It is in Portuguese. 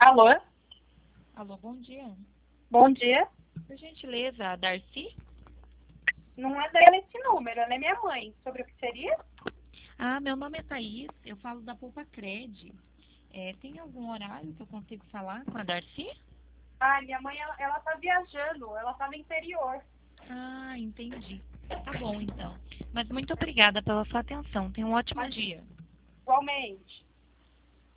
Alô? Alô, bom dia. Bom dia. Por gentileza, a Darcy? Não é dela esse número, ela é minha mãe. Sobre o que seria? Ah, meu nome é Thaís, eu falo da Poupa Cred. Tem algum horário que eu consigo falar com a Darcy? Ah, minha mãe, ela tá viajando, ela tá no interior. Ah, entendi. Tá bom, então. Mas muito obrigada pela sua atenção. Tenha um ótimo Mas, dia. igualmente.